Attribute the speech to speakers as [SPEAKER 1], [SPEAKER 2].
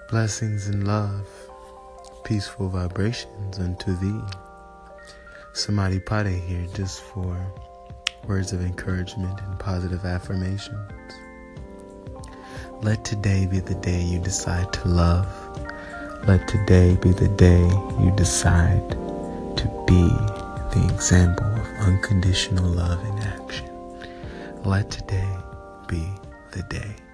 [SPEAKER 1] Blessings and love, peaceful vibrations unto thee. Samadhi Pade here just for words of encouragement and positive affirmations. Let today be the day you decide to love. Let today be the day you decide to be the example of unconditional love in action. Let today be the day.